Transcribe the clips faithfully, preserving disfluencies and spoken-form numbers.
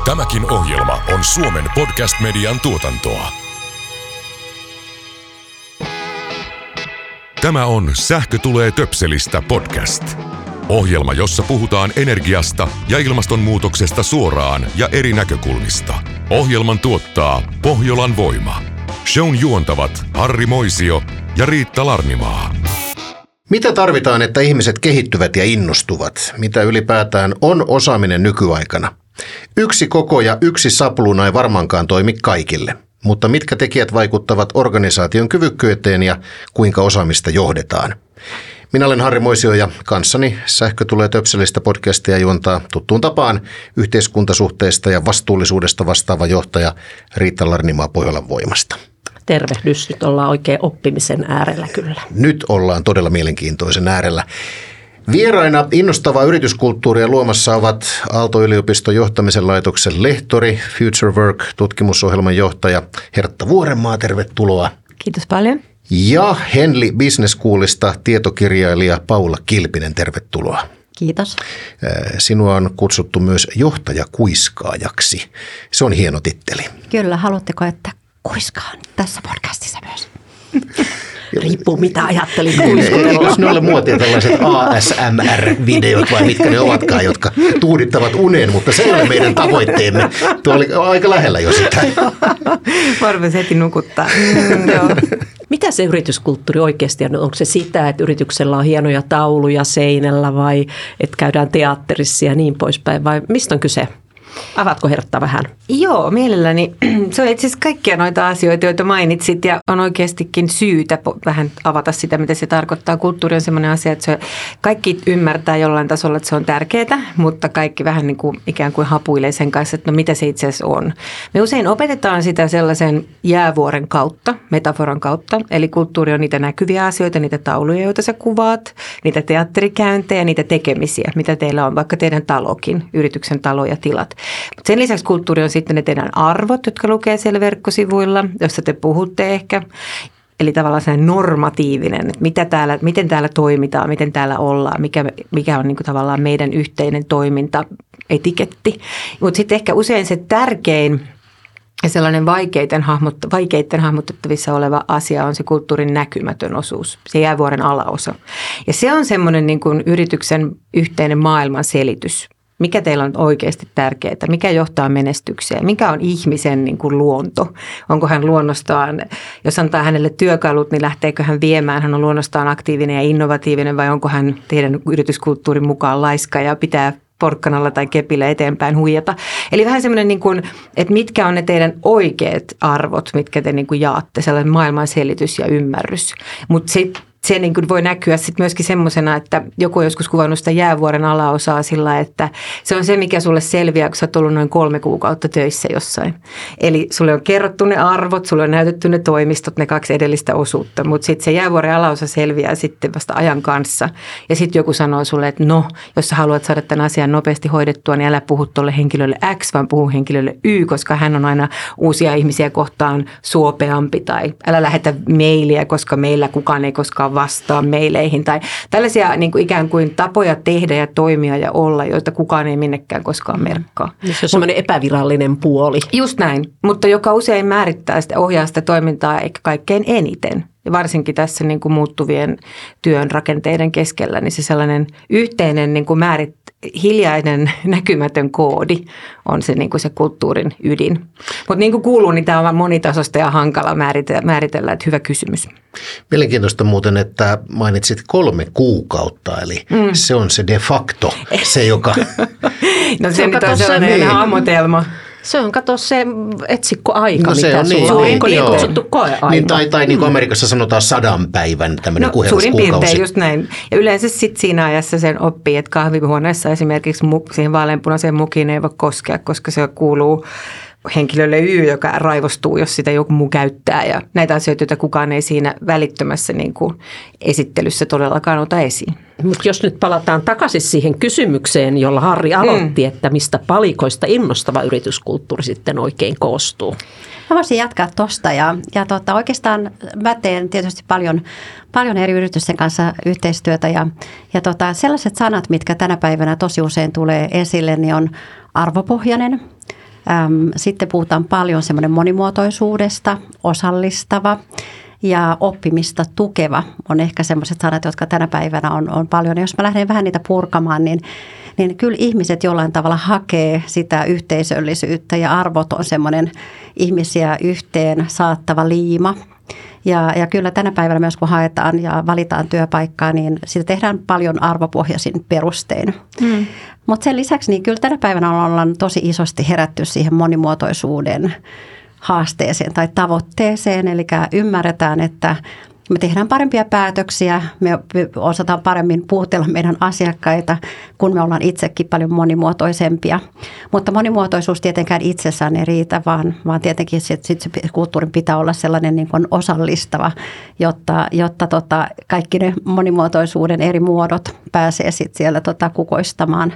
Tämäkin ohjelma on Suomen podcast-median tuotantoa. Tämä on Sähkö tulee töpselistä podcast. Ohjelma, jossa puhutaan energiasta ja ilmastonmuutoksesta suoraan ja eri näkökulmista. Ohjelman tuottaa Pohjolan Voima. Shown juontavat Harri Moisio ja Riitta Larnimaa. Mitä tarvitaan, että ihmiset kehittyvät ja innostuvat? Mitä ylipäätään on osaaminen nykyaikana? Yksi koko ja yksi sapluuna ei varmaankaan toimi kaikille, mutta mitkä tekijät vaikuttavat organisaation kyvykkyyteen ja kuinka osaamista johdetaan? Minä olen Harri Moisio ja kanssani Sähkö tulee töpselistä podcastia juontaa tuttuun tapaan yhteiskuntasuhteista ja vastuullisuudesta vastaava johtaja Riitta Larnimaa Pohjolan Voimasta. Tervehdys, nyt ollaan oikein oppimisen äärellä kyllä. Nyt ollaan todella mielenkiintoisen äärellä. Vieraina innostavaa yrityskulttuuria luomassa ovat Aalto-yliopiston johtamisen laitoksen lehtori, Future Work-tutkimusohjelman johtaja Hertta Vuorenmaa, tervetuloa. Kiitos paljon. Ja Henli Business Schoolista tietokirjailija Paula Kilpinen, tervetuloa. Kiitos. Sinua on kutsuttu myös johtajakuiskaajaksi. Se on hieno titteli. Kyllä, haluatteko, että kuiskaan tässä podcastissa myös? Riippuu mitä ajattelin kuiskutella. Jos ne ole muotia tällaiset A S M R-videot vai mitkä ne ovatkaan, jotka tuudittavat unen, mutta se ei ole meidän tavoitteemme. Tuo oli aika lähellä jo sitä. Varmaan heti nukuttaa. Mitä se yrityskulttuuri oikeasti on? Onko se sitä, että yrityksellä on hienoja tauluja seinällä vai että käydään teatterissa ja niin poispäin vai mistä on kyse? Avaatko Hertta vähän? Joo, mielelläni. Se on itse asiassa kaikkia noita asioita, joita mainitsit ja on oikeastikin syytä vähän avata sitä, mitä se tarkoittaa. Kulttuuri on sellainen asia, että se kaikki ymmärtää jollain tasolla, että se on tärkeää, mutta kaikki vähän niin kuin ikään kuin hapuilee sen kanssa, että no mitä se itse asiassa on. Me usein opetetaan sitä sellaisen jäävuoren kautta, metaforan kautta, eli kulttuuri on niitä näkyviä asioita, niitä tauluja, joita sä kuvaat, niitä teatterikäyntejä, niitä tekemisiä, mitä teillä on, vaikka teidän talokin, yrityksen talo ja tilat. Mutta sen lisäksi kulttuuri on sitten ne teidän arvot, jotka lukee siellä verkkosivuilla, jossa te puhutte ehkä. Eli tavallaan sellainen normatiivinen, että mitä täällä, miten täällä toimitaan, miten täällä ollaan, mikä, mikä on niin kuin tavallaan meidän yhteinen toiminta, etiketti. Mutta sitten ehkä usein se tärkein ja sellainen vaikeiten, hahmot, vaikeiten hahmotettavissa oleva asia on se kulttuurin näkymätön osuus, se jäävuoren alaosa. Ja se on semmoinen niin kuin yrityksen yhteinen maailman selitys. Mikä teillä on oikeasti tärkeää, mikä johtaa menestykseen, mikä on ihmisen niin kuin luonto. Onko hän luonnostaan, jos antaa hänelle työkalut, niin lähteekö hän viemään, hän on luonnostaan aktiivinen ja innovatiivinen vai onko hän teidän yrityskulttuurin mukaan laiska ja pitää porkkanalla tai kepillä eteenpäin huijata. Eli vähän semmoinen, niin kuin, että mitkä on ne teidän oikeat arvot, mitkä te niin kuin jaatte, sellainen maailman selitys ja ymmärrys. Mutta sitten se niin kuin voi näkyä sitten myöskin semmoisena, että joku on joskus kuvannut sitä jäävuoren alaosaa sillä, että se on se, mikä sulle selviää, kun sä oot ollut noin kolme kuukautta töissä jossain. Eli sulle on kerrottu ne arvot, sulle on näytetty ne toimistot, ne kaksi edellistä osuutta, mutta sitten se jäävuoren alaosa selviää sitten vasta ajan kanssa. Ja sitten joku sanoo sulle, että no, jos sä haluat saada tämän asian nopeasti hoidettua, niin älä puhu tuolle henkilölle X, vaan puhu henkilölle Y, koska hän on aina uusia ihmisiä kohtaan suopeampi. Tai älä lähetä mailia, koska meillä kukaan ei koskaan vastaa meileihin tai tällaisia niin kuin ikään kuin tapoja tehdä ja toimia ja olla, joita kukaan ei minnekään koskaan merkkaa. Se on semmoinen epävirallinen puoli. Just näin, mutta joka usein määrittää sitä, ohjaa sitä toimintaa eikä kaikkein eniten. Ja varsinkin tässä niin kuin muuttuvien työn rakenteiden keskellä, niin se sellainen yhteinen niin kuin määrit, hiljainen näkymätön koodi on se, niin kuin se kulttuurin ydin. Mutta niin kuin kuuluu, niin tämä on monitasoista ja hankala määritellä, määritellä, että hyvä kysymys. Mielenkiintoista muuten, että mainitsit kolme kuukautta, eli mm. se on se de facto, se joka... no se, se nyt on sellainen niin. hahmotelma. Se on, kato se etsikkoaika, no, se mitä on sulla niin, on, niin, niin kutsuttu koeaika. Niin, tai tai niin kuin Amerikassa sanotaan sadan päivän tämmöinen no, kuherruskuukausi. Suurin piirtein just näin. Ja yleensä sitten siinä ajassa sen oppii, että kahvihuoneessa esimerkiksi muk, siihen vaaleanpunaiseen mukiin ei voi koskea, koska se kuuluu henkilölle Y, joka raivostuu, jos sitä joku muu käyttää. Ja näitä asioita, joita kukaan ei siinä välittömässä niin kuin esittelyssä todellakaan ota esiin. Mutta jos nyt palataan takaisin siihen kysymykseen, jolla Harri aloitti, mm. että mistä palikoista innostava yrityskulttuuri sitten oikein koostuu. Mä voisin jatkaa tuosta ja, ja tota, oikeastaan mä teen tietysti paljon, paljon eri yritysten kanssa yhteistyötä ja, ja tota, sellaiset sanat, mitkä tänä päivänä tosi usein tulee esille, niin on arvopohjainen, Sitten puhutaan paljon semmoinen monimuotoisuudesta, osallistava ja oppimista tukeva on ehkä semmoiset sanat, jotka tänä päivänä on, on paljon. Ja jos mä lähden vähän niitä purkamaan, niin, niin kyllä ihmiset jollain tavalla hakee sitä yhteisöllisyyttä ja arvot on semmoinen ihmisiä yhteen saattava liima. Ja, ja kyllä tänä päivänä myös kun haetaan ja valitaan työpaikkaa, niin sitä tehdään paljon arvopohjaisin perustein. Mm. Mutta sen lisäksi niin kyllä tänä päivänä ollaan tosi isosti herätty siihen monimuotoisuuden haasteeseen tai tavoitteeseen. Eli ymmärretään, että me tehdään parempia päätöksiä, me osataan paremmin puhutella meidän asiakkaita, kun me ollaan itsekin paljon monimuotoisempia. Mutta monimuotoisuus tietenkään itsessään ei riitä, vaan, vaan tietenkin sit, sit se kulttuurin pitää olla sellainen niin kuin osallistava, jotta, jotta tota, kaikki ne monimuotoisuuden eri muodot pääsee sit siellä tota kukoistamaan.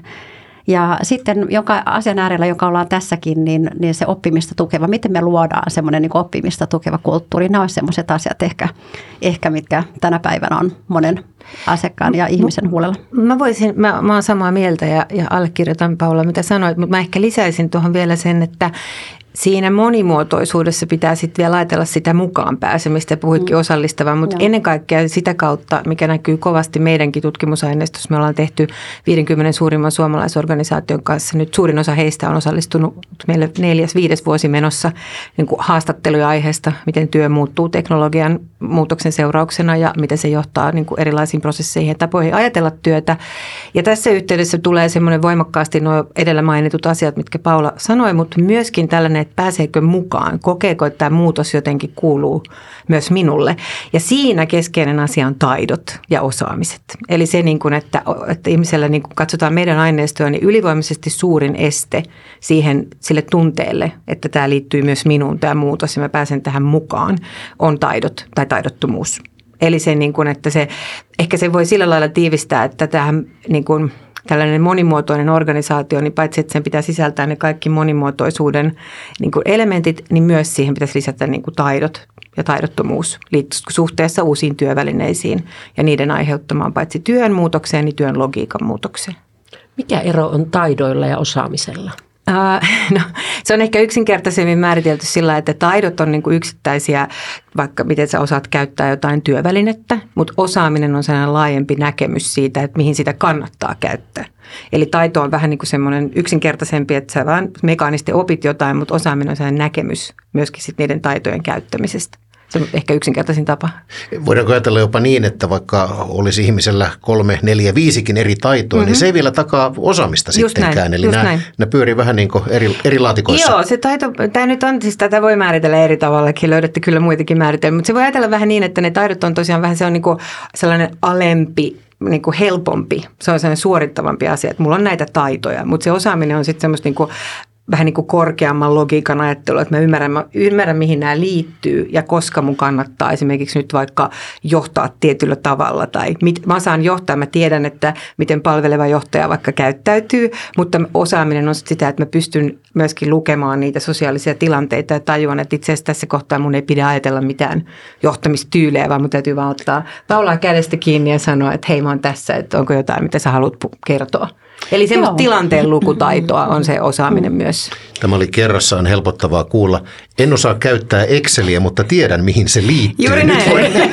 Ja sitten joka asian äärellä, joka ollaan tässäkin, niin, niin se oppimista tukeva, miten me luodaan semmoinen niin oppimista tukeva kulttuuri. Nämä ovat semmoiset asiat ehkä, ehkä, mitkä tänä päivänä on monen asiakkaan ja ihmisen huolella. Mä voisin, mä, mä oon samaa mieltä ja, ja allekirjoitan Paula, mitä sanoit, mutta mä ehkä lisäisin tuohon vielä sen, että siinä monimuotoisuudessa pitää sitten vielä ajatella sitä mukaan pääsemistä, puhuitkin osallistavaa, mutta ennen kaikkea sitä kautta, mikä näkyy kovasti meidänkin tutkimusaineistossa. Me ollaan tehty viidenkymmenen suurimman suomalaisorganisaation kanssa. Nyt suurin osa heistä on osallistunut meille neljäs, viides vuosi menossa niin kuin haastatteluja aiheesta, miten työ muuttuu teknologian muutoksen seurauksena ja miten se johtaa niin kuin erilaisiin prosesseihin ja tapoihin ajatella työtä. Ja tässä yhteydessä tulee semmoinen voimakkaasti nuo edellä mainitut asiat, mitkä Paula sanoi, mutta myöskin tällainen, että pääseekö mukaan, kokeeko, että tämä muutos jotenkin kuuluu myös minulle. Ja siinä keskeinen asia on taidot ja osaamiset. Eli se, niin kuin, että, että ihmisellä niin kuin katsotaan meidän aineistoa, niin ylivoimaisesti suurin este siihen sille tunteelle, että tämä liittyy myös minuun, tämä muutos ja mä pääsen tähän mukaan, on taidot tai taidottomuus. Eli se, niin kuin, että se, ehkä se voi sillä lailla tiivistää, että tähän niin kuin tällainen monimuotoinen organisaatio, niin paitsi että sen pitää sisältää ne kaikki monimuotoisuuden niin kuin elementit, niin myös siihen pitäisi lisätä niin kuin taidot ja taidottomuus suhteessa uusiin työvälineisiin ja niiden aiheuttamaan paitsi työn muutokseen, niin työn logiikan muutokseen. Mikä ero on taidoilla ja osaamisella? Uh, no, se on ehkä yksinkertaisemmin määritelty sillä, että taidot on niin kuin yksittäisiä, vaikka miten sä osaat käyttää jotain työvälinettä, mutta osaaminen on sellainen laajempi näkemys siitä, että mihin sitä kannattaa käyttää. Eli taito on vähän niin kuin semmoinen yksinkertaisempi, että sä vaan mekaanisesti opit jotain, mutta osaaminen on sellainen näkemys myöskin sit niiden taitojen käyttämisestä. Se on ehkä yksinkertaisin tapa. Voidaanko ajatella jopa niin, että vaikka olisi ihmisellä kolme, neljä, viisikin eri taitoa, mm-hmm. niin se ei vielä takaa osaamista just sittenkään. Näin, Eli nämä, nämä pyörii vähän niin kuin eri, eri laatikoissa. Joo, se taito, tämä nyt on, siis tätä voi määritellä eri tavallakin, löydätte kyllä muitakin määritelmiä, mutta se voi ajatella vähän niin, että ne taidot on tosiaan vähän, se on niin kuin sellainen alempi, niin kuin helpompi, se on sellainen suorittavampi asia, että mulla on näitä taitoja, mutta se osaaminen on sitten semmoista niin kuin vähän niin kuin korkeamman logiikan ajattelu, että mä ymmärrän, mä ymmärrän, mihin nämä liittyy ja koska mun kannattaa esimerkiksi nyt vaikka johtaa tietyllä tavalla tai mit, mä saan johtaa, mä tiedän, että miten palveleva johtaja vaikka käyttäytyy, mutta osaaminen on sitä, että mä pystyn myöskin lukemaan niitä sosiaalisia tilanteita ja tajuan, että itse asiassa tässä kohtaa mun ei pidä ajatella mitään johtamistyylejä, vaan mun täytyy vaan ottaa Paulaa kädestä kiinni ja sanoa, että hei mä oon tässä, että onko jotain, mitä sä haluat kertoa. Eli semmoista tilanteen lukutaitoa on se osaaminen myös. Tämä oli kerrassaan helpottavaa kuulla. En osaa käyttää Exceliä, mutta tiedän, mihin se liittyy. Juuri näin.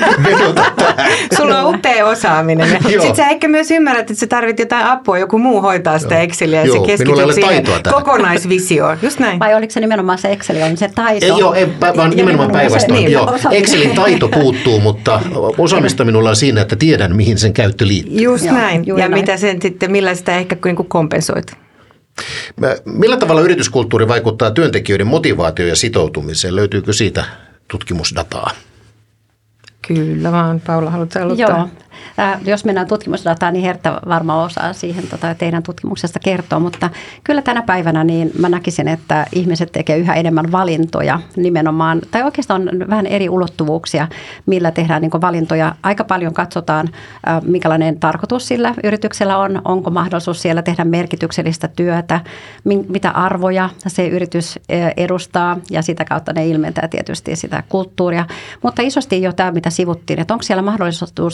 Sulla on upea osaaminen. Sitten sä ehkä myös ymmärrät, että sä tarvit jotain apua, joku muu hoitaa sitä Exceliä ja Joo, se keskityt siihen kokonaisvisioon. Just näin. Vai oliko se nimenomaan se Exceli, on se taito? Ei, joo, ei, vaan nimenomaan päinvastoin. Niin, joo, Excelin taito puuttuu, mutta osaamista minulla on siinä, että tiedän, mihin sen käyttö liittyy. Just joo, näin. Ja näin. Mitä sen sitten, millä sitä ehkä niin kuin kompensoit? Millä tavalla yrityskulttuuri vaikuttaa työntekijöiden motivaatioon ja sitoutumiseen? Löytyykö siitä tutkimusdataa? Kyllä vaan. Paula, haluatko aloittaa? Joo. Äh, jos mennään tutkimusdataan, niin Hertta varmaan osaa siihen tota, teidän tutkimuksesta kertoa, mutta kyllä tänä päivänä niin mä näkisin, että ihmiset tekee yhä enemmän valintoja nimenomaan, tai oikeastaan on vähän eri ulottuvuuksia, millä tehdään niin kuin valintoja. Aika paljon katsotaan, äh, minkälainen tarkoitus sillä yrityksellä on, onko mahdollisuus siellä tehdä merkityksellistä työtä, min, mitä arvoja se yritys edustaa ja sitä kautta ne ilmentää tietysti sitä kulttuuria, mutta isosti jo tämä, mitä sivuttiin, että onko siellä mahdollisuutta oppia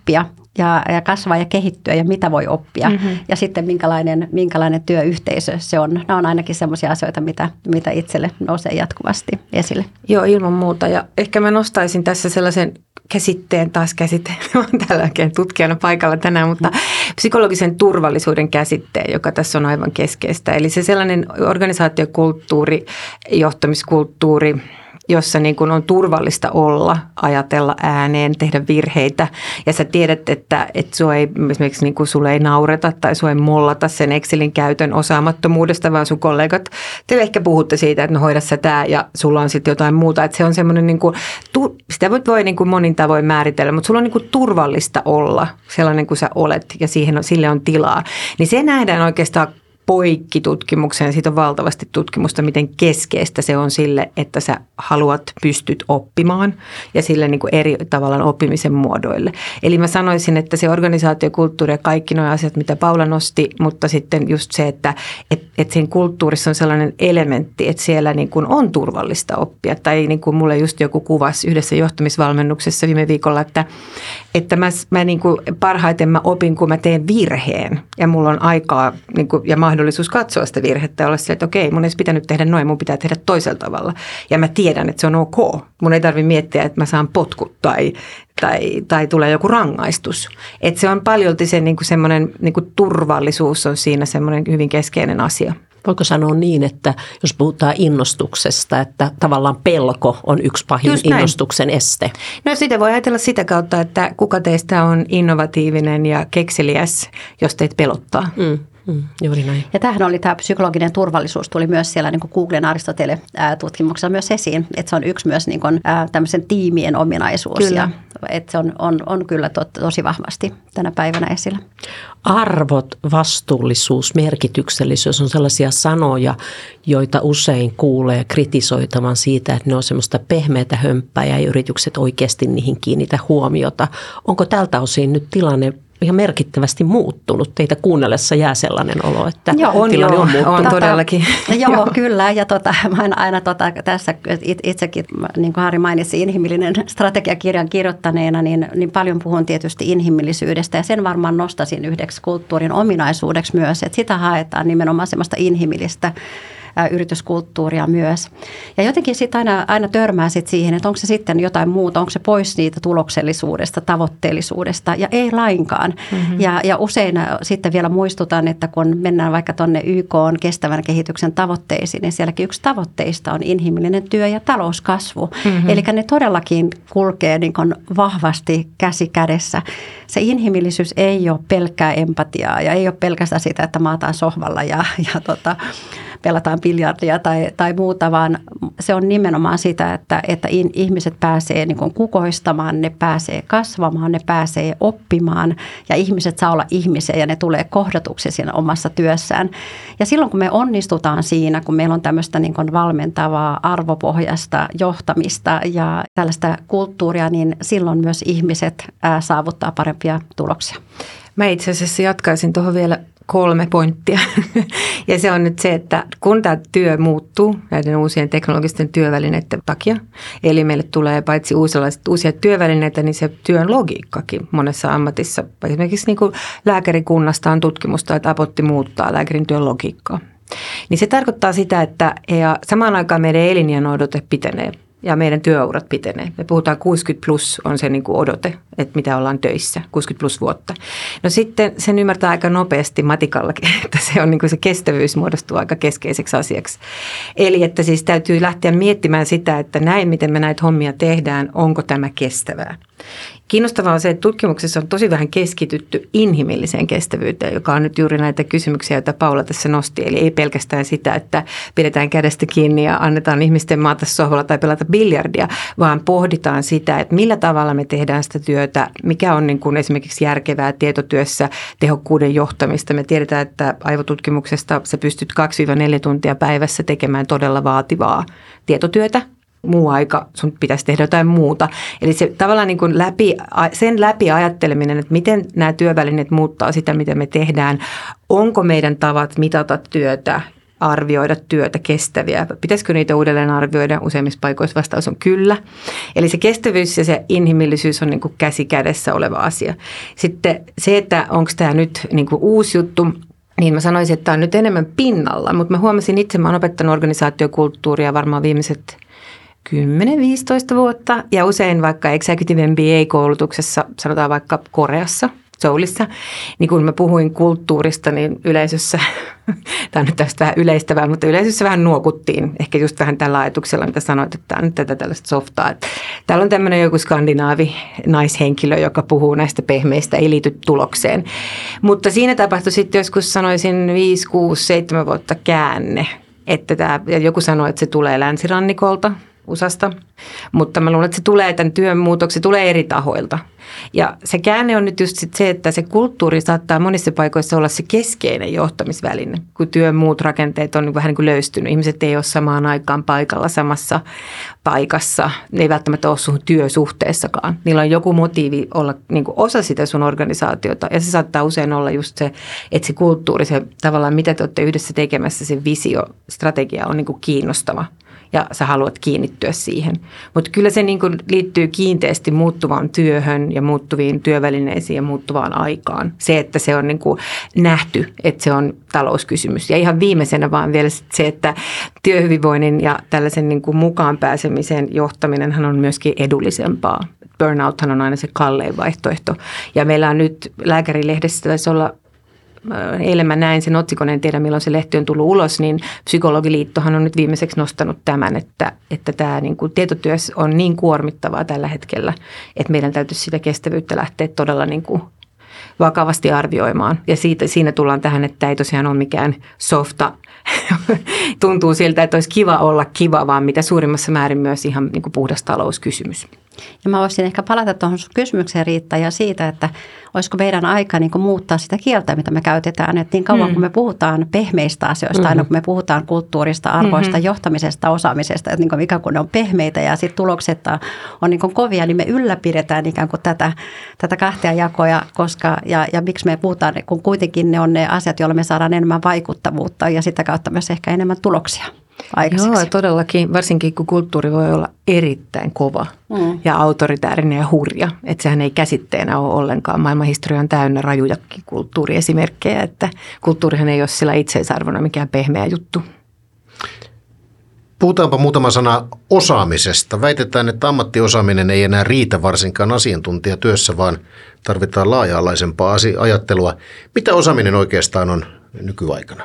oppia ja, ja kasvaa ja kehittyä ja mitä voi oppia. Mm-hmm. Ja sitten minkälainen, minkälainen työyhteisö se on. Nämä on ainakin sellaisia asioita, mitä, mitä itselle nousee jatkuvasti esille. Joo, ilman muuta. Ja ehkä mä nostaisin tässä sellaisen käsitteen, taas käsitteen, olen täällä oikein tutkijana paikalla tänään, mutta psykologisen turvallisuuden käsitteen, joka tässä on aivan keskeistä. Eli se sellainen organisaatiokulttuuri, johtamiskulttuuri, jossa niin kuin on turvallista olla, ajatella ääneen, tehdä virheitä. Ja sä tiedät, että, että sua ei, esimerkiksi niin kuin sulle ei naureta tai sua ei mollata sen Excelin käytön osaamattomuudesta, vaan sun kollegat, te ehkä puhutte siitä, että no hoida sä tää ja sulla on sitten jotain muuta. Että se on semmoinen, niin kuin, sitä voi niin kuin monin tavoin määritellä, mutta sulla on niin kuin turvallista olla sellainen kuin sä olet ja siihen on, sille on tilaa. Niin se nähdään oikeastaan poikkitutkimukseen. Siitä on valtavasti tutkimusta, miten keskeistä se on sille, että sä haluat, pystyt oppimaan ja sille niin kuin eri tavallaan oppimisen muodoille. Eli mä sanoisin, että se organisaatiokulttuuri ja kaikki nuo asiat, mitä Paula nosti, mutta sitten just se, että et, et siinä kulttuurissa on sellainen elementti, että siellä niin kuin on turvallista oppia. Tai niin kuin mulle just joku kuvasi yhdessä johtamisvalmennuksessa viime viikolla, että, että mä, mä niin kuin parhaiten mä opin, kun mä teen virheen ja mulla on aikaa niin kuin, ja mahdollisuus katsoa sitä virhettä ja olla sillä, että okei, mun ei pitänyt tehdä noin, mun pitää tehdä toisella tavalla. Ja mä tiedän, että se on ok. Mun ei tarvitse miettiä, että mä saan potkut tai, tai, tai tulee joku rangaistus. Että se on paljolti se niin kuin semmoinen niin kuin turvallisuus on siinä semmoinen hyvin keskeinen asia. Voiko sanoa niin, että jos puhutaan innostuksesta, että tavallaan pelko on yksi pahin innostuksen este? No sitä voi ajatella sitä kautta, että kuka teistä on innovatiivinen ja kekseliäs, jos teitä pelottaa. Mm. Mm, juuri näin. Ja tämähän oli tämä psykologinen turvallisuus, tuli myös siellä niin kuin Googlen Aristotele-tutkimuksessa myös esiin, että se on yksi myös niin kuin, ää, tämmöisen tiimien ominaisuus. Kyllä. Ja että se on, on, on kyllä to, tosi vahvasti tänä päivänä esillä. Arvot, vastuullisuus, merkityksellisyys on sellaisia sanoja, joita usein kuulee kritisoitavan siitä, että ne on semmoista pehmeätä hömppää ja yritykset oikeasti niihin kiinnitä huomiota. Onko tältä osin nyt tilanne ihan merkittävästi muuttunut? Teitä kuunnellessa jää sellainen olo, että joo, on, tilanne joo, on muuttunut. On todellakin. Joo, joo, kyllä. Ja tota, mä aina, aina tota, tässä itsekin, niin kuin Harri mainitsi, inhimillinen strategiakirjan kirjoittaneena, niin, niin paljon puhun tietysti inhimillisyydestä. Ja sen varmaan nostasin yhdeksi kulttuurin ominaisuudeksi myös, että sitä haetaan nimenomaan semmoista inhimillistä yrityskulttuuria myös. Ja jotenkin sitten aina, aina törmää sit siihen, että onko se sitten jotain muuta, onko se pois niitä tuloksellisuudesta, tavoitteellisuudesta ja ei lainkaan. Mm-hmm. Ja, ja usein sitten vielä muistutan, että kun mennään vaikka tuonne Y K:n kestävän kehityksen tavoitteisiin, niin sielläkin yksi tavoitteista on inhimillinen työ ja talouskasvu. Mm-hmm. Eli ne todellakin kulkee niin kuin vahvasti käsi kädessä. Se inhimillisyys ei ole pelkkää empatiaa ja ei ole pelkästään sitä, että maataan sohvalla ja, ja tota, pelataan biljardia tai, tai muuta, vaan se on nimenomaan sitä, että, että ihmiset pääsee niin kuin kukoistamaan, ne pääsee kasvamaan, ne pääsee oppimaan ja ihmiset saa olla ihmisiä ja ne tulee kohdatuksi siinä omassa työssään. Ja silloin kun me onnistutaan siinä, kun meillä on tämmöistä niin kuin valmentavaa arvopohjasta johtamista ja tällaista kulttuuria, niin silloin myös ihmiset ää, saavuttaa parempia tuloksia. Mä itse asiassa jatkaisin tuohon vielä kolme pointtia. Ja se on nyt se, että kun tämä työ muuttuu näiden uusien teknologisten työvälineiden takia, eli meille tulee paitsi uusia työvälineitä, niin se työn logiikkakin monessa ammatissa. Esimerkiksi niin kuin lääkärikunnasta on tutkimusta, että apotti muuttaa lääkärin työn logiikkaa. Niin se tarkoittaa sitä, että ja samaan aikaan meidän eliniänodote pitenee. Ja meidän työurat pitenee. Me puhutaan kuusikymmentä plus on se niin kuin odote, että mitä ollaan töissä, kuusikymmentä plus vuotta. No sitten sen ymmärtää aika nopeasti matikallakin, että se on niin kuin se kestävyys muodostuu aika keskeiseksi asiaksi. Eli että siis täytyy lähteä miettimään sitä, että näin miten me näitä hommia tehdään, onko tämä kestävää. Kiinnostavaa on se, että tutkimuksessa on tosi vähän keskitytty inhimilliseen kestävyyteen, joka on nyt juuri näitä kysymyksiä, joita Paula tässä nosti. Eli ei pelkästään sitä, että pidetään kädestä kiinni ja annetaan ihmisten maata sohvalla tai pelata biljardia, vaan pohditaan sitä, että millä tavalla me tehdään sitä työtä, mikä on niin kuin esimerkiksi järkevää tietotyössä tehokkuuden johtamista. Me tiedetään, että aivotutkimuksesta sä pystyt kaksi neljä tuntia päivässä tekemään todella vaativaa tietotyötä. Muu aika sun pitäisi tehdä jotain muuta. Eli se tavallaan niin kuin läpi, sen läpi ajatteleminen, että miten nämä työvälineet muuttaa sitä, mitä me tehdään. Onko meidän tavat mitata työtä arvioida työtä kestäviä. Pitäisikö niitä uudelleen arvioida? Useimmissa paikoissa vastaus on kyllä. Eli se kestävyys ja se inhimillisyys on niin kuin käsi kädessä oleva asia. Sitten se, että onko tämä nyt niin kuin uusi juttu, niin mä sanoisin, että tämä on nyt enemmän pinnalla, mutta mä huomasin itse, mä oon opettanut organisaatiokulttuuria varmaan viimeiset kymmenen viisitoista vuotta ja usein vaikka Executive M B A-koulutuksessa, sanotaan vaikka Koreassa, Soulissa, niin kun mä puhuin kulttuurista, niin yleisössä, tämä on nyt tästä vähän yleistävää, mutta yleisössä vähän nuokuttiin. Ehkä just vähän tällä ajatuksella, mitä sanoit, että tämä on nyt tätä tällaista softaa. Että täällä on tämmöinen joku skandinaavi naishenkilö, joka puhuu näistä pehmeistä, ei liity tulokseen. Mutta siinä tapahtui sitten joskus sanoisin viisi, kuusi, seitsemän vuotta käänne. Että tämä, ja joku sanoi, että se tulee länsirannikolta, U S A:sta, mutta mä luulen, että se tulee tämän työn muutoksi, se tulee eri tahoilta. Ja se käänne on nyt just sit se, että se kulttuuri saattaa monissa paikoissa olla se keskeinen johtamisväline, kun työn muut rakenteet on vähän niin kuin löystynyt. Ihmiset ei ole samaan aikaan paikalla samassa paikassa, ne ei välttämättä ole sun työsuhteessakaan. Niillä on joku motiivi olla niin kuin osa sitä sun organisaatiota ja se saattaa usein olla just se, että se kulttuuri, se tavallaan mitä te olette yhdessä tekemässä, se visio, strategia on niin kuin kiinnostava. Ja sä haluat kiinnittyä siihen. Mutta kyllä se niin kuin liittyy kiinteästi muuttuvaan työhön ja muuttuviin työvälineisiin ja muuttuvaan aikaan. Se, että se on niin kuin nähty, että se on talouskysymys. Ja ihan viimeisenä vaan vielä se, että työhyvinvoinnin ja tällaisen niin kuin mukaan pääsemisen johtaminenhan on myöskin edullisempaa. Burnouthan on aina se kallein vaihtoehto. Ja meillä on nyt Lääkärilehdessä taisi olla, eilen mä näin sen otsikon, en tiedä milloin se lehti on tullut ulos, niin Psykologiliittohan on nyt viimeiseksi nostanut tämän, että, että tämä niin kuin tietotyö on niin kuormittavaa tällä hetkellä, että meidän täytyisi sitä kestävyyttä lähteä todella niin kuin vakavasti arvioimaan. Ja siitä, siinä tullaan tähän, että ei tosiaan ole mikään softa, tuntuu siltä, että olisi kiva olla kiva, vaan mitä suurimmassa määrin myös ihan niin kuin puhdas talouskysymys. Ja mä voisin ehkä palata tuohon sun kysymykseen, Riitta, ja siitä, että olisiko meidän aika niin kuin muuttaa sitä kieltä, mitä me käytetään. Että niin kauan mm. kun me puhutaan pehmeistä asioista, mm-hmm. aina kun me puhutaan kulttuurista, arvoista, mm-hmm. johtamisesta, osaamisesta, että niin kuin ikään kuin ne on pehmeitä ja sitten tulokset on niin kuin kovia, niin me ylläpidetään ikään kuin tätä, tätä kahtia jakoja, koska, ja, ja miksi me puhutaan, kun kuitenkin ne on ne asiat, joilla me saadaan enemmän vaikuttavuutta ja sitä kautta myös ehkä enemmän tuloksia aikaiseksi. Joo, todellakin, varsinkin kun kulttuuri voi olla erittäin kova mm. ja autoritäärinen ja hurja. Että sehän ei käsitteenä ole ollenkaan. Maailmanhistoria on täynnä rajujakin kulttuuriesimerkkejä, että kulttuurihan ei ole sillä itseisarvona mikään pehmeä juttu. Puhutaanpa muutama sana osaamisesta. Väitetään, että ammattiosaaminen ei enää riitä varsinkaan asiantuntijatyössä, vaan tarvitaan laaja-alaisempaa ajattelua. Mitä osaaminen oikeastaan on nykyaikana?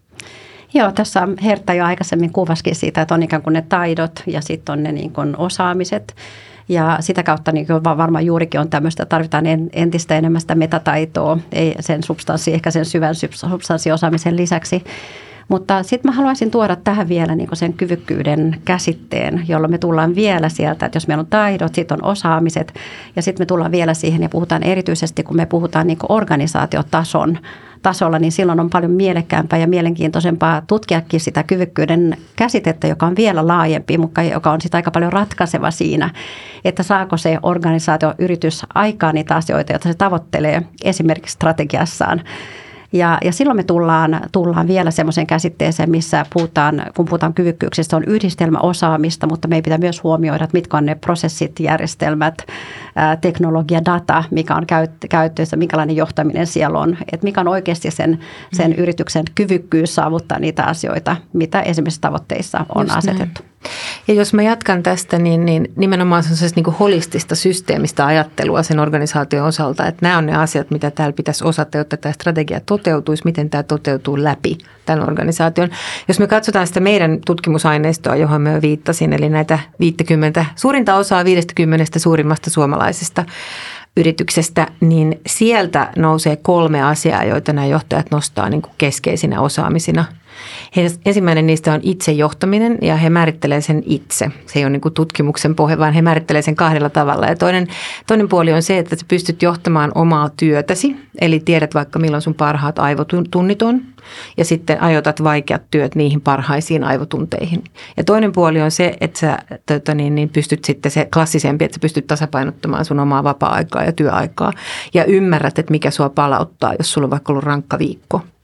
Joo, tässä Hertta jo aikaisemmin kuvasikin siitä, että on ikään kuin ne taidot ja sitten on ne niin kuin osaamiset. Ja sitä kautta niin kuin varmaan juurikin on tämmöistä, että tarvitaan entistä enemmän sitä metataitoa, ei sen substanssi, ehkä sen syvän substanssiosaamisen lisäksi. Mutta sitten mä haluaisin tuoda tähän vielä niin kuin sen kyvykkyyden käsitteen, jolla me tullaan vielä sieltä, että jos meillä on taidot, sitten on osaamiset ja sitten me tullaan vielä siihen ja puhutaan erityisesti, kun me puhutaan niin kuin organisaatiotason tasolla, niin silloin on paljon mielekkäämpää ja mielenkiintoisempaa tutkiakin sitä kyvykkyyden käsitettä, joka on vielä laajempi, mutta joka on sitten aika paljon ratkaiseva siinä, että saako se organisaatio, yritys aikaan niitä asioita, joita se tavoittelee esimerkiksi strategiassaan. Ja, ja silloin me tullaan, tullaan vielä semmoiseen käsitteeseen, missä puhutaan, kun puhutaan kyvykkyyksistä, on yhdistelmä osaamista, mutta meidän pitää myös huomioida, että mitkä on ne prosessit, järjestelmät, ää, teknologia, data, mikä on käytössä, minkälainen johtaminen siellä on. Että mikä on oikeasti sen, sen mm. yrityksen kyvykkyys saavuttaa niitä asioita, mitä esimerkiksi tavoitteissa on Just asetettu. Näin. Ja jos mä jatkan tästä, niin, niin nimenomaan se on niin kuin holistista systeemistä ajattelua sen organisaation osalta, että nämä on ne asiat, mitä täällä pitäisi osata, jotta tämä strategia toteutuisi, miten tämä toteutuu läpi tämän organisaation. Jos me katsotaan sitä meidän tutkimusaineistoa, johon mä viittasin, eli näitä viisikymmentä, suurinta osaa viisikymmentä suurimmasta suomalaisesta yrityksestä, niin sieltä nousee kolme asiaa, joita nämä johtajat nostaa niin kuin keskeisinä osaamisina. He, ensimmäinen niistä on itsejohtaminen ja he määrittelee sen itse. Se ei ole niin kuin tutkimuksen pohja, vaan he määrittelee sen kahdella tavalla. Ja toinen, toinen puoli on se, että sä pystyt johtamaan omaa työtäsi, eli tiedät vaikka milloin sun parhaat aivotunnit on ja sitten ajoitat vaikeat työt niihin parhaisiin aivotunteihin. Ja toinen puoli on se, että sä tota niin, niin pystyt sitten se klassisempi, että sä pystyt tasapainottamaan sun omaa vapaa-aikaa ja työaikaa ja ymmärrät, että mikä sua palauttaa, jos sulla on vaikka ollut rankka viikko.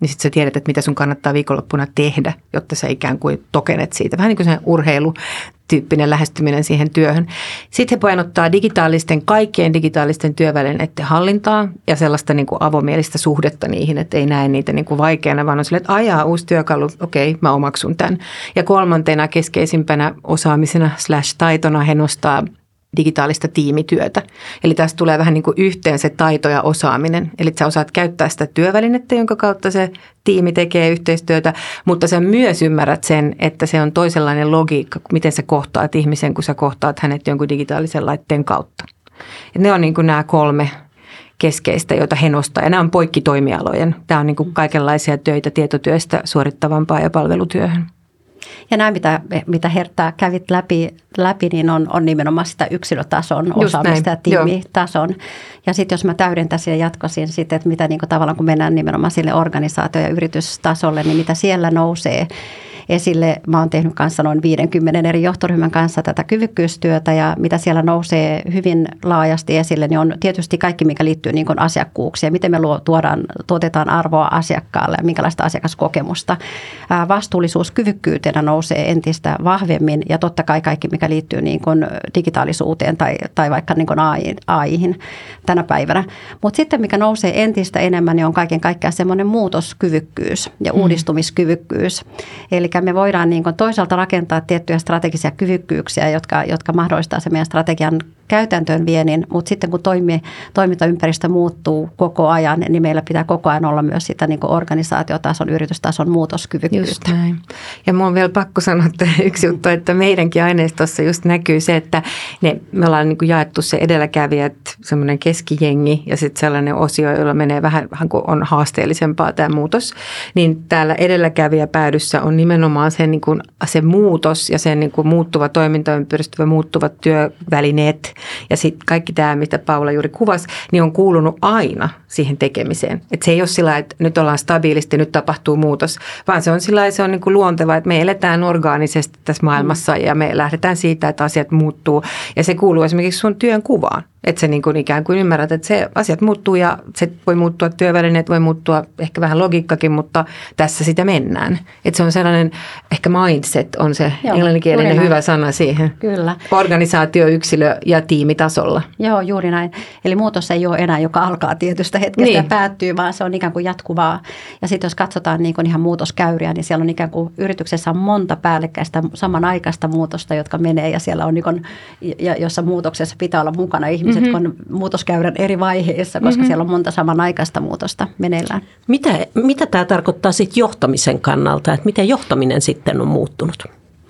niin sitten sä tiedät, että mitä sun kannattaa viikonloppuna tehdä, jotta sä ikään kuin tokenet siitä. Vähän niin kuin se urheilutyyppinen lähestyminen siihen työhön. Sitten he painottaa digitaalisten, kaikkien digitaalisten työvälineiden hallintaa ja sellaista niin kuin avomielistä suhdetta niihin, että ei näe niitä niin kuin vaikeana, vaan on silleen, että ajaa uusi työkalu, okei, mä omaksun tämän. Ja kolmantena keskeisimpänä osaamisena slash taitona he nostaa digitaalista tiimityötä. Eli tästä tulee vähän niin kuin yhteen se taito ja osaaminen. Eli sä osaat käyttää sitä työvälinettä, jonka kautta se tiimi tekee yhteistyötä, mutta sä myös ymmärrät sen, että se on toisenlainen logiikka, miten sä kohtaat ihmisen, kun sä kohtaat hänet jonkun digitaalisen laitteen kautta. Et ne on niin kuin nämä kolme keskeistä, joita he nostaa. Ja nämä on poikkitoimialojen. Tämä on niin kuin kaikenlaisia töitä tietotyöstä suorittavampaan ja palvelutyöhön. Ja nämä, mitä, mitä Hertta kävit läpi, läpi niin on, on nimenomaan sitä yksilötason Just osaamista näin. ja tiimitason. Joo. Ja sitten jos mä täydentäisin ja jatkaisin sitten, että mitä niin kuin tavallaan kun mennään nimenomaan sille organisaatio- ja yritystasolle, niin mitä siellä nousee esille. Mä oon tehnyt kanssa noin viidenkymmenen eri johtoryhmän kanssa tätä kyvykkyystyötä ja mitä siellä nousee hyvin laajasti esille, niin on tietysti kaikki, mikä liittyy niin kuin asiakkuuksiin. Miten me luo, tuodaan, tuotetaan arvoa asiakkaalle ja minkälaista asiakaskokemusta. Vastuullisuus kyvykkyytenä nousee entistä vahvemmin ja totta kai kaikki, mikä liittyy niin kuin digitaalisuuteen tai, tai vaikka niin kuin A I:hin tänä päivänä. Mutta sitten mikä nousee entistä enemmän, niin on kaiken kaikkiaan semmoinen muutoskyvykkyys ja uudistumiskyvykkyys. Eli me voidaan niin kuin toisaalta rakentaa tiettyjä strategisia kyvykkyyksiä, jotka, jotka mahdollistaa se meidän strategian käytäntöön viennin, mutta sitten kun toimi, toimintaympäristö muuttuu koko ajan, niin meillä pitää koko ajan olla myös sitä niin kuin organisaatiotason, yritystason muutoskyvykkyyttä. Just näin. Ja mun on vielä pakko sanoa, että yksi juttu, että meidänkin aineistossa just näkyy se, että ne, me ollaan niin kuin jaettu se edelläkävijät, semmoinen keskijengi ja sitten sellainen osio, jolla menee vähän, kun on haasteellisempaa tämä muutos, niin täällä edelläkävijäpäädyssä on nimenomaan se, niin kuin, se muutos ja sen niin kuin muuttuva toimintaympäristö, muuttuvat työvälineet ja sitten kaikki tämä, mitä Paula juuri kuvasi, niin on kuulunut aina siihen tekemiseen. Että se ei ole sillä, että nyt ollaan stabiilisti, nyt tapahtuu muutos, vaan se on sillä se on niin kuin luonteva, että me eletään orgaanisesti tässä maailmassa ja me lähdetään siitä, että asiat muuttuu ja se kuuluu esimerkiksi sun työn kuvaan. Että se niin kuin ikään kuin ymmärrät, että se asiat muuttuu ja se voi muuttua, työvälineet voi muuttua, ehkä vähän logiikkakin, mutta tässä sitä mennään. Että se on sellainen, ehkä mindset on se Joo, englanninkielinen hyvä sana siihen. Kyllä. Organisaatio, yksilö ja tiimitasolla. Joo, juuri näin. Eli muutos ei ole enää, joka alkaa tietystä hetkestä niin. ja päättyy, vaan se on ikään kuin jatkuvaa. Ja sitten jos katsotaan niin kuin ihan muutoskäyriä, niin siellä on ikään kuin yrityksessä on monta päällekkäistä samanaikaista muutosta, jotka menee ja siellä on, niin kuin, ja jossa muutoksessa pitää olla mukana ihmisiä. Mm-hmm. on muutoskäyrän eri vaiheissa, koska mm-hmm. siellä on monta samanaikaista muutosta meneillään. Mitä, mitä tämä tarkoittaa sitten johtamisen kannalta, että miten johtaminen sitten on muuttunut?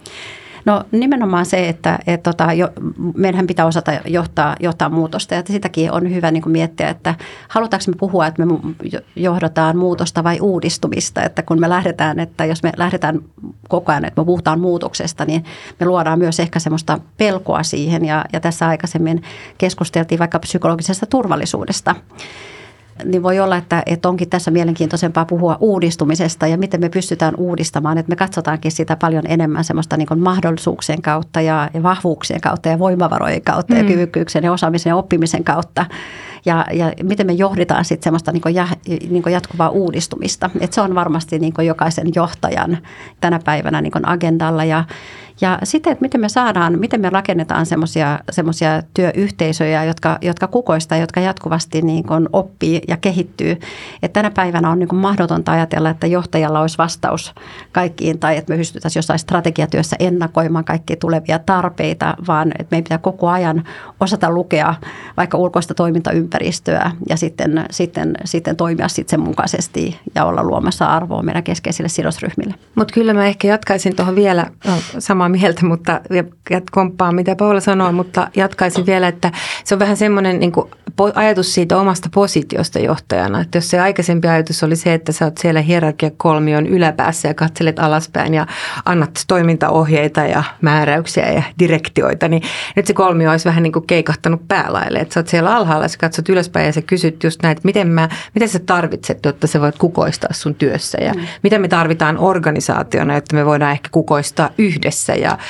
No nimenomaan se, että et tota, jo, meidän pitää osata johtaa, johtaa muutosta ja sitäkin on hyvä niin kuin miettiä, että halutaanko me puhua, että me johdataan muutosta vai uudistumista, että kun me lähdetään, että jos me lähdetään koko ajan, että me puhutaan muutoksesta, niin me luodaan myös ehkä semmoista pelkoa siihen ja, ja tässä aikaisemmin keskusteltiin vaikka psykologisesta turvallisuudesta. Niin voi olla, että, että onkin tässä mielenkiintoisempaa puhua uudistumisesta ja miten me pystytään uudistamaan, että me katsotaankin sitä paljon enemmän semmoista niin kuin mahdollisuuksien kautta ja, ja vahvuuksien kautta ja voimavarojen kautta mm. ja kyvykkyyksien ja osaamisen ja oppimisen kautta. Ja, ja miten me johditaan sitten semmoista niin kuin ja, niin kuin jatkuvaa uudistumista. Että se on varmasti niin kuin jokaisen johtajan tänä päivänä niin kuin agendalla ja Ja sitten, että miten me saadaan, miten me rakennetaan semmoisia semmoisia työyhteisöjä, jotka, jotka kukoistaa, jotka jatkuvasti niin kuin oppii ja kehittyy. Että tänä päivänä on niin kuin mahdotonta ajatella, että johtajalla olisi vastaus kaikkiin tai että me pystyttäisiin jossain strategiatyössä ennakoimaan kaikkia tulevia tarpeita, vaan että meidän pitää koko ajan osata lukea vaikka ulkoista toimintaympäristöä ja sitten, sitten, sitten toimia sitten sen mukaisesti ja olla luomassa arvoa meidän keskeisille sidosryhmille. Mutta kyllä mä ehkä jatkaisin tuohon vielä no, samaa mieltä, mutta komppaan mitä Paula sanoo, mutta jatkaisin vielä, että se on vähän semmoinen niin kuin ajatus siitä omasta positiosta johtajana. Että jos se aikaisempi ajatus oli se, että sä oot siellä hierarkiakolmion yläpäässä ja katselet alaspäin ja annat toimintaohjeita ja määräyksiä ja direktioita, niin nyt se kolmio olisi vähän niin kuin keikahtanut päälaille. Että sä oot siellä alhaalla, sä katsot ylöspäin ja sä kysyt just näin, että miten, mä, miten sä tarvitset, jotta sä voit kukoistaa sun työssä ja mm. mitä me tarvitaan organisaationa, jotta me voidaan ehkä kukoistaa yhdessä ja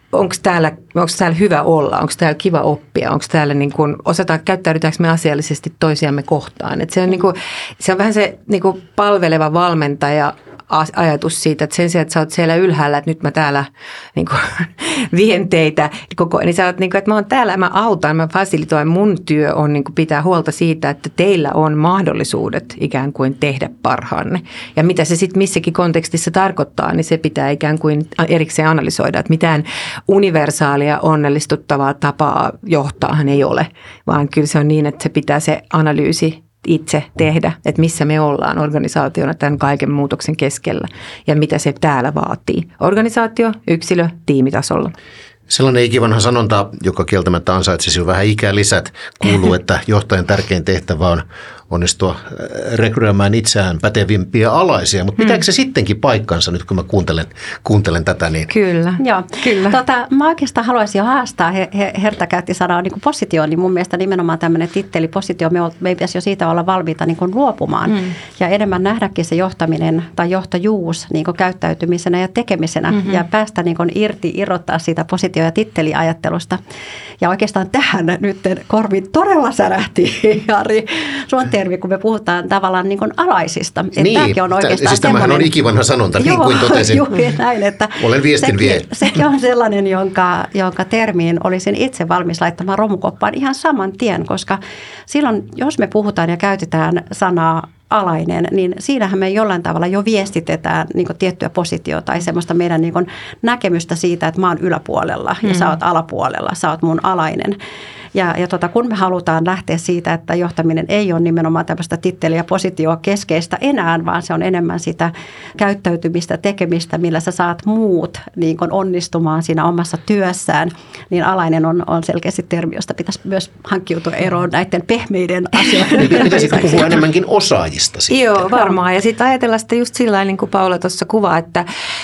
onko täällä, onko täällä hyvä olla, onko täällä kiva oppia, onko täällä niin kuin, osataan, käyttäydytäänkö me asiallisesti toisiamme kohtaan. Et se, on niin kuin, se on vähän se niin kuin palveleva valmentaja ajatus siitä, että sen sijaan, että sä oot siellä ylhäällä, että nyt mä täällä niin kuin, vien teitä koko, niin sä oot niin kuin, että mä oon täällä, mä autan, mä fasilitoin, mun työ on niin kuin pitää huolta siitä, että teillä on mahdollisuudet ikään kuin tehdä parhaanne. Ja mitä se sitten missäkin kontekstissa tarkoittaa, niin se pitää ikään kuin erikseen analysoida, että mitään universaalia onnellistuttavaa tapaa johtaahan ei ole, vaan kyllä se on niin, että se pitää se analyysi itse tehdä, että missä me ollaan organisaationa tämän kaiken muutoksen keskellä ja mitä se täällä vaatii. Organisaatio, yksilö, tiimitasolla. Sellainen ikivanha sanonta, joka kieltämättä ansaitsisi vähän ikälisät, kuuluu, että johtajan tärkein tehtävä on onnistua rekryymään itseään pätevimpiä alaisia. Mutta pitääkö se sittenkin paikkansa nyt, kun mä kuuntelen, kuuntelen tätä? Niin... Kyllä. Joo. Kyllä. Tota, mä oikeastaan haluaisin jo haastaa, Hertta käytti sanaa niin kuin positio, niin mun mielestä nimenomaan tämmöinen tittelipositio, me, me ei pitäisi jo siitä olla valmiita niin kuin luopumaan. Mm. Ja enemmän nähdäkin se johtaminen tai johtajuus niin kuin käyttäytymisenä ja tekemisenä mm-hmm. ja päästä niin kuin irti, irrottaa siitä positio- ja titteliajattelusta. Ja oikeastaan tähän nyt korviin todella särähti, Jari, sun termi, kun me puhutaan tavallaan niin kuin alaisista. Niin, tämäkin on oikeastaan siis tämähän on ikivanha sanonta, joo, niin kuin totesin. Juuri näin, että olen viestin vie. Sekin on sellainen, jonka, jonka termiin olisin itse valmis laittamaan romukoppaan ihan saman tien, koska silloin, jos me puhutaan ja käytetään sanaa alainen, niin siinähän me jollain tavalla jo viestitetään niin kuin tiettyä positiota tai semmoista meidän niin kuin näkemystä siitä, että mä oon yläpuolella ja mm. sä oot alapuolella, sä oot mun alainen. Ja, ja tota, kun me halutaan lähteä siitä, että johtaminen ei ole nimenomaan tämmöistä titteliä positioa keskeistä enää, vaan se on enemmän sitä käyttäytymistä, tekemistä, millä sä saat muut niin kun onnistumaan siinä omassa työssään, niin alainen on, on selkeästi termi, josta pitäisi myös hankkiutua eroon näiden pehmeiden asioiden. Pitäisikö puhua enemmänkin osaajista sitten? Joo, varmaan. Ja sitten ajatellaan sitä just sillä tavalla, niin kuin Paula tuossa kuvaa, että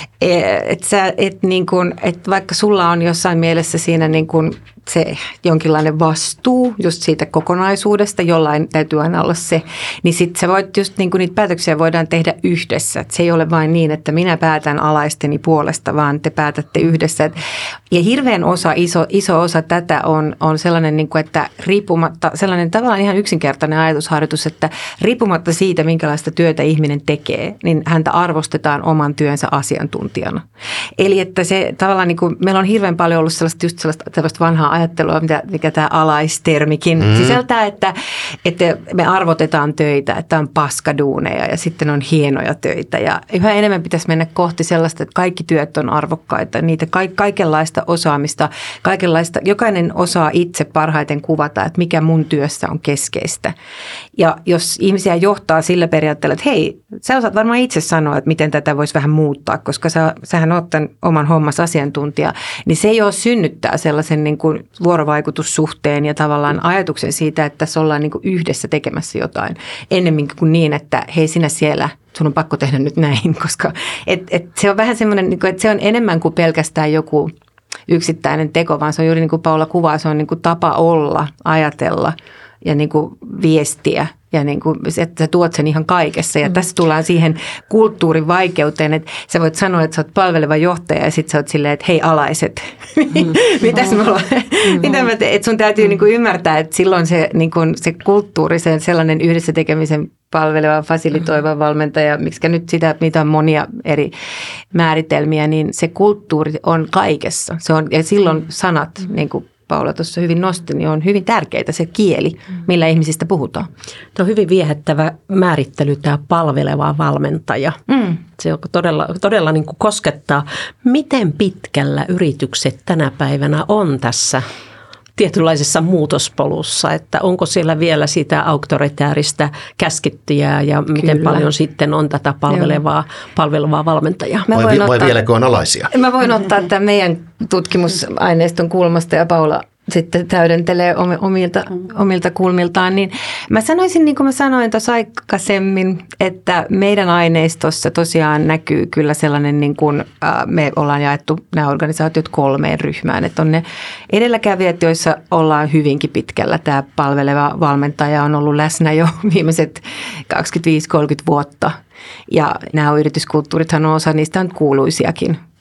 et sä, et niin kuin, et vaikka sulla on jossain mielessä siinä niin kuin se jonkinlainen vastuu just siitä kokonaisuudesta, jollain täytyy aina olla se, niin sitten sä voit just niin kuin niitä päätöksiä voidaan tehdä yhdessä. Et se ei ole vain niin, että minä päätän alaisteni puolesta, vaan te päätätte yhdessä. Ja hirveän osa, iso, iso osa tätä on, on sellainen, niin kuin, että riippumatta, sellainen tavallaan ihan yksinkertainen ajatusharjoitus, että riippumatta siitä, minkälaista työtä ihminen tekee, niin häntä arvostetaan oman työnsä asiantuntijana. Eli että se tavallaan, niin kuin, meillä on hirveän paljon ollut sellaista, just sellaista, sellaista vanhaa ajattelua, mitä, mikä tämä alaistermikin mm. sisältää, että, että me arvotetaan töitä, että on paskaduuneja ja sitten on hienoja töitä. Ja yhä enemmän pitäisi mennä kohti sellaista, että kaikki työt on arvokkaita, niitä ka- kaikenlaista osaamista, kaikenlaista, jokainen osaa itse parhaiten kuvata, että mikä mun työssä on keskeistä. Ja jos ihmisiä johtaa sillä periaatteella, että hei, sä osaat varmaan itse sanoa, että miten tätä voisi vähän muuttaa, koska sä, sähän oot tämän oman hommas asiantuntija, niin se jo synnyttää sellaisen niin kuin vuorovaikutussuhteen ja tavallaan ajatuksen siitä, että tässä ollaan niin kuin yhdessä tekemässä jotain ennemmin kuin niin, että hei sinä siellä, sun on pakko tehdä nyt näin, koska et, et se on vähän semmoinen, niin kuin, että se on enemmän kuin pelkästään joku yksittäinen teko, vaan se on juuri niin kuin Paula kuvaa, se on niin kuin tapa olla, ajatella ja niin kuin viestiä. Ja niin kuin, että sä tuot sen ihan kaikessa. Ja mm. tässä tullaan siihen kulttuurin vaikeuteen, että sä voit sanoa, että sä oot palveleva johtaja ja sit sä oot silleen, että hei alaiset, mm. mitäs me ollaan, mm. mitä mä teen? Että sun täytyy mm. niin kuin ymmärtää, että silloin se, niin kuin, se kulttuuri, se sellainen yhdessä tekemisen palveleva, fasilitoiva valmentaja, miksikä nyt sitä, mitä on monia eri määritelmiä, niin se kulttuuri on kaikessa. Se on, ja silloin sanat, niin kuin Paula tuossa hyvin nosti, niin on hyvin tärkeää se kieli, millä ihmisistä puhutaan. Tuo on hyvin viehättävä määrittely, tämä palveleva valmentaja. Mm. Se on todella, todella niin kuin koskettaa. Miten pitkällä yritykset tänä päivänä on tässä tietynlaisessa muutospolussa, että onko siellä vielä sitä auktoritääristä käskettyjää ja Kyllä. miten paljon sitten on tätä palvelevaa, palvelevaa valmentajaa? Vai, voin vai ottaa, vieläkö on alaisia? Mä voin ottaa tämän meidän tutkimusaineiston kulmasta ja Paula sitten täydentelee omilta, omilta kulmiltaan, niin mä sanoisin, niin kuin mä sanoin tuossa aikaisemmin, että meidän aineistossa tosiaan näkyy kyllä sellainen, niin kuin äh, me ollaan jaettu nämä organisaatiot kolmeen ryhmään, että on ne edelläkävijät, joissa ollaan hyvinkin pitkällä. Tämä palveleva valmentaja on ollut läsnä jo viimeiset kaksikymmentäviisi kolmekymmentä vuotta. Ja nämä yrityskulttuurithan on osa, niistä on kuuluisiakin.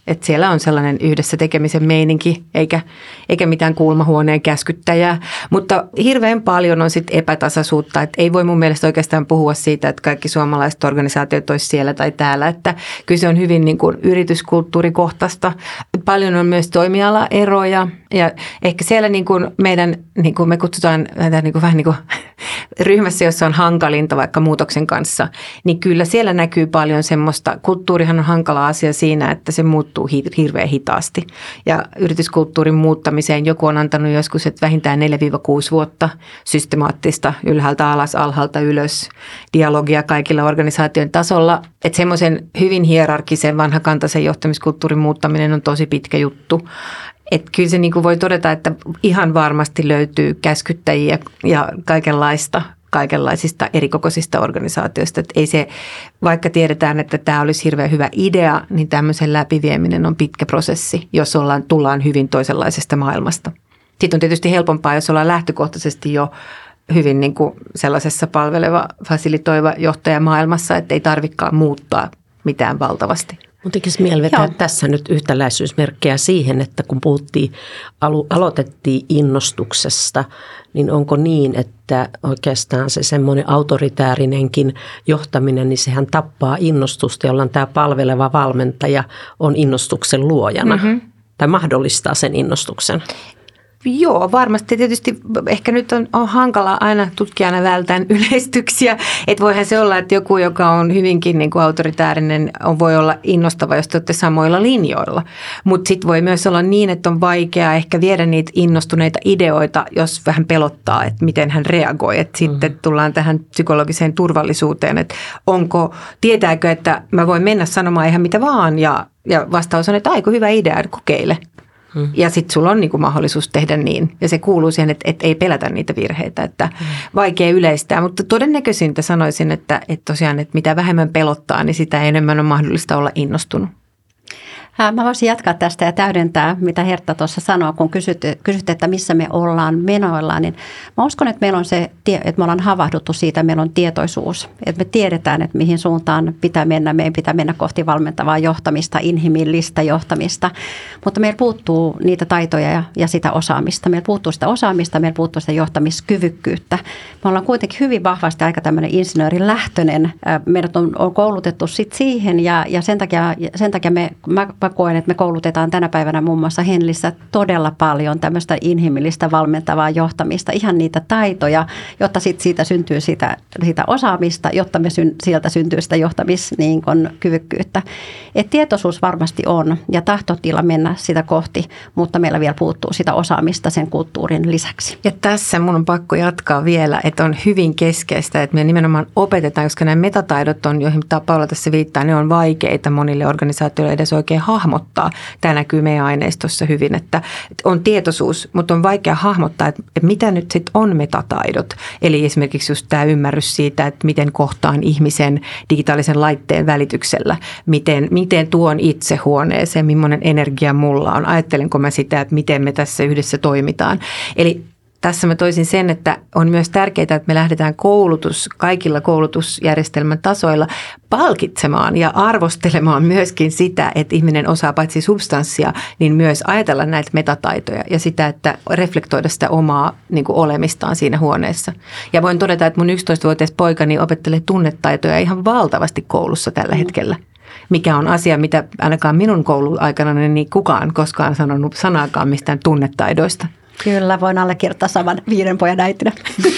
Että siellä on sellainen yhdessä tekemisen meininki, eikä, eikä mitään kulmahuoneen käskyttäjää. Mutta hirveän paljon on sitten epätasaisuutta. Että ei voi mun mielestä oikeastaan puhua siitä, että kaikki suomalaiset organisaatiot olisi siellä tai täällä. Että kyse on hyvin niin kuin yrityskulttuurikohtaista. Paljon on myös toimialaeroja. Ja ehkä siellä niin kuin meidän, niin kuin me kutsutaan niin kuin vähän niin kuin ryhmässä, jossa on hankalinta vaikka muutoksen kanssa, niin kyllä siellä näkyy paljon semmoista. Kulttuurihan on hankala asia siinä, että se muuttuu hirveän hitaasti. Ja yrityskulttuurin muuttamiseen joku on antanut joskus, että vähintään neljä kuusi vuotta systemaattista ylhäältä alas, alhaalta ylös dialogia kaikilla organisaation tasolla. Että semmoisen hyvin hierarkisen vanhakantaisen johtamiskulttuurin muuttaminen on tosi pitkä juttu. Että kyllä se niin kuin voi todeta, että ihan varmasti löytyy käskyttäjiä ja kaikenlaista, kaikenlaisista erikokoisista organisaatioista. Että ei se, vaikka tiedetään, että tämä olisi hirveän hyvä idea, niin tämmöisen läpivieminen on pitkä prosessi, jos ollaan, tullaan hyvin toisenlaisesta maailmasta. Sitten on tietysti helpompaa, jos ollaan lähtökohtaisesti jo hyvin niin kuin sellaisessa palveleva, fasilitoiva johtajamaailmassa, että ei tarvitsekaan muuttaa mitään valtavasti. Mun tekisi mieli vetää tässä nyt yhtäläisyysmerkkejä siihen, että kun puhuttiin, alo- aloitettiin innostuksesta, niin onko niin, että oikeastaan se semmoinen autoritäärinenkin johtaminen, niin sehän tappaa innostusta, jolloin tämä palveleva valmentaja on innostuksen luojana mm-hmm. tai mahdollistaa sen innostuksen. Joo, varmasti tietysti ehkä nyt on, on hankala aina tutkijana vältään yleistyksiä, että voihan se olla, että joku, joka on hyvinkin niin kuin autoritäärinen, on, voi olla innostava, jos te olette samoilla linjoilla, mutta sitten voi myös olla niin, että on vaikea ehkä viedä niitä innostuneita ideoita, jos vähän pelottaa, että miten hän reagoi, että mm. sitten tullaan tähän psykologiseen turvallisuuteen, että onko, tietääkö, että mä voin mennä sanomaan ihan mitä vaan ja, ja vastaus on, että aika hyvä idea, kokeile. Hmm. Ja sitten sulla on niinku mahdollisuus tehdä niin. Ja se kuuluu siihen, että, että ei pelätä niitä virheitä. Että hmm. vaikea yleistää, mutta todennäköisintä sanoisin, että, että tosiaan, että mitä vähemmän pelottaa, niin sitä enemmän on mahdollista olla innostunut. Mä voisin jatkaa tästä ja täydentää, mitä Hertta tuossa sanoo, kun kysyt, kysyt, että missä me ollaan menoillaan. Niin mä uskon, että meillä on se, että me ollaan havahduttu siitä, meillä on tietoisuus. Että me tiedetään, että mihin suuntaan pitää mennä. Meidän pitää mennä kohti valmentavaa johtamista, inhimillistä johtamista. Mutta meillä puuttuu niitä taitoja ja, ja sitä osaamista. Meillä puuttuu sitä osaamista, meillä puuttuu sitä johtamiskyvykkyyttä. Me ollaan kuitenkin hyvin vahvasti aika tämmöinen insinöörilähtöinen. Meidät on, on koulutettu sit siihen ja, ja sen takia, sen takia me... Mä, Mä koen, että me koulutetaan tänä päivänä muun muassa Henlissä todella paljon tämmöistä inhimillistä valmentavaa johtamista, ihan niitä taitoja, jotta sit siitä syntyy sitä, sitä osaamista, jotta me syn, sieltä syntyy sitä johtamiskyvykkyyttä. Et tietoisuus varmasti on ja tahtotila mennä sitä kohti, mutta meillä vielä puuttuu sitä osaamista sen kulttuurin lisäksi. Ja tässä mun on pakko jatkaa vielä, että on hyvin keskeistä, että me nimenomaan opetetaan, koska nämä metataidot on, joihin Paula tässä viittaa, ne on vaikeita monille organisaatioille edes oikein hahmottaa. Tämä näkyy meidän aineistossa hyvin, että on tietoisuus, mutta on vaikea hahmottaa, että mitä nyt sitten on metataidot. Eli esimerkiksi just tämä ymmärrys siitä, että miten kohtaan ihmisen digitaalisen laitteen välityksellä, miten, miten tuon itse huoneeseen, millainen energia mulla on, ajattelenko mä sitä, että miten me tässä yhdessä toimitaan. Eli tässä mä toisin sen, että on myös tärkeää, että me lähdetään koulutus kaikilla koulutusjärjestelmän tasoilla palkitsemaan ja arvostelemaan myöskin sitä, että ihminen osaa paitsi substanssia, niin myös ajatella näitä metataitoja ja sitä, että reflektoida sitä omaa niin kuin olemistaan siinä huoneessa. Ja voin todeta, että mun yksitoistavuotias poikani opettelee tunnetaitoja ihan valtavasti koulussa tällä hetkellä. Mikä on asia, mitä ainakaan minun kouluaikana niin kukaan koskaan sanonut sanaakaan mistään tunnetaidoista. Kyllä, voin allekirjoittaa saman viiden pojan äitinä.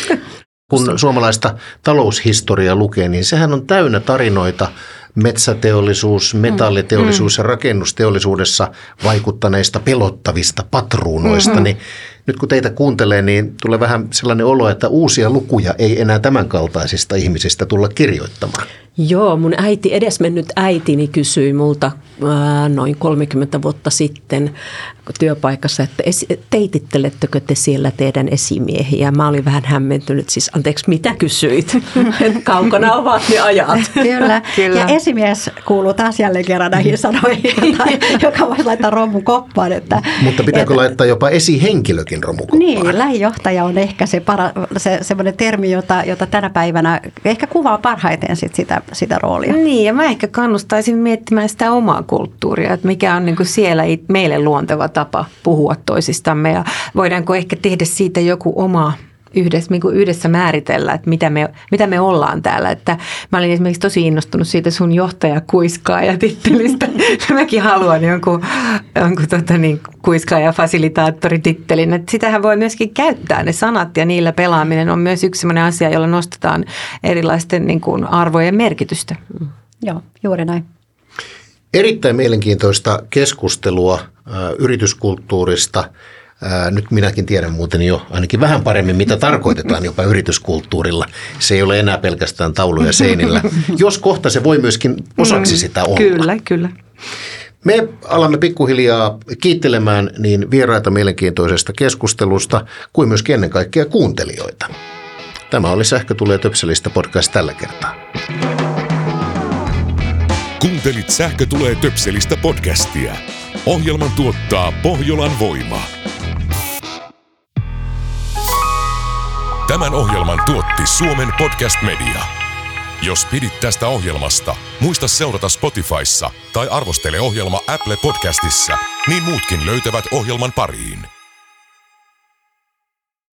Kun suomalaista taloushistoriaa lukee, niin sehän on täynnä tarinoita metsäteollisuus, metalliteollisuus ja rakennusteollisuudessa vaikuttaneista pelottavista patruunoista. Mm-hmm. Niin nyt kun teitä kuuntelee, niin tulee vähän sellainen olo, että uusia lukuja ei enää tämänkaltaisista ihmisistä tulla kirjoittamaan. Joo, mun äiti, edesmennyt äitini kysyi multa ää, noin kolmekymmentä vuotta sitten työpaikassa, että esi- teitittelettekö te siellä teidän esimiehiä? Mä olin vähän hämmentynyt, siis anteeksi, mitä kysyit? Kaukana ovat ne ajat. Kyllä. Kyllä, ja esimies kuuluu taas jälleen kerran näihin sanoihin, joka voisi laittaa romun koppaan. Että, Mutta pitääkö että, laittaa jopa esihenkilökin lähijohtajakin romukoppaan. Niin, lähijohtaja on ehkä se, para, se semmoinen termi, jota, jota tänä päivänä ehkä kuvaa parhaiten sit sitä, sitä roolia. Niin, ja mä ehkä kannustaisin miettimään sitä omaa kulttuuria, että mikä on niin kuin siellä meille luonteva tapa puhua toisistamme ja voidaanko ehkä tehdä siitä joku oma yhdessä, niin kuin yhdessä määritellä, että mitä me, mitä me ollaan täällä. Että mä olin esimerkiksi tosi innostunut siitä sun johtaja-kuiskaaja-tittelistä. Mäkin haluan jonkun, jonkun tota niin, kuiskaaja-fasilitaattoritittelin. Että sitähän voi myöskin käyttää, ne sanat ja niillä pelaaminen on myös yksi sellainen asia, jolla nostetaan erilaisten niin kuin arvojen merkitystä. Joo, juuri näin. Erittäin mielenkiintoista keskustelua äh, yrityskulttuurista. Ää, nyt minäkin tiedän muuten jo ainakin vähän paremmin, mitä tarkoitetaan jopa yrityskulttuurilla. Se ei ole enää pelkästään tauluja seinillä, jos kohta se voi myöskin osaksi sitä olla. Kyllä, kyllä. Me alamme pikkuhiljaa kiittelemään niin vieraita mielenkiintoisesta keskustelusta kuin myös ennen kaikkea kuuntelijoita. Tämä oli Sähkö tulee töpselistä podcast tällä kertaa. Kuuntelit Sähkö tulee töpselistä podcastia. Ohjelman tuottaa Pohjolan Voima. Tämän ohjelman tuotti Suomen Podcast Media. Jos pidit tästä ohjelmasta, muista seurata Spotifyssa tai arvostele ohjelma Apple Podcastissa, niin muutkin löytävät ohjelman pariin.